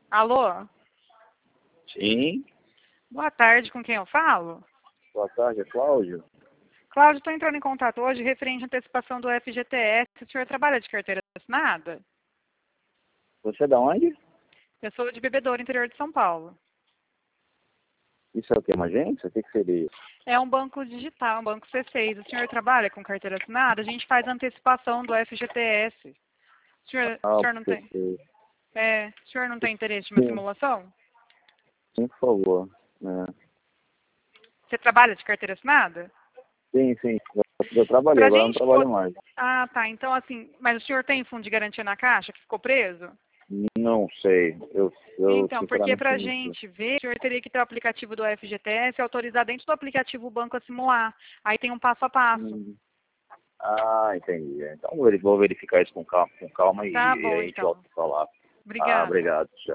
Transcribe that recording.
Alô? Sim, Boa tarde, com quem eu falo? boa tarde, é Cláudio. Cláudio, estou entrando em contato hoje referente à antecipação do FGTS. O senhor trabalha de carteira assinada? Você é da onde? Eu sou de Bebedouro, interior de São Paulo. Isso é o que? Uma agência? O que seria? É um banco digital, um banco C6. O senhor trabalha com carteira assinada? A gente faz a antecipação do FGTS. O Ah, senhor não tem? O senhor não tem interesse em uma sim, simulação? sim, por favor. É. Você trabalha de carteira assinada? Sim, sim, eu trabalhei, Pra agora eu não gente trabalho poder... mais. Ah, tá. Então, assim, mas o senhor tem fundo de garantia na caixa que ficou preso? Não sei, eu Então, porque sinceramente para a não sei. gente ver, o senhor teria que ter o aplicativo do FGTS e autorizar dentro do aplicativo o banco a simular. Aí tem um passo a passo. Hum. Ah, entendi. Então eu vou verificar isso com calma Tá e bom, a gente volta então. a falar. Ah, Obrigada. obrigado, tchau.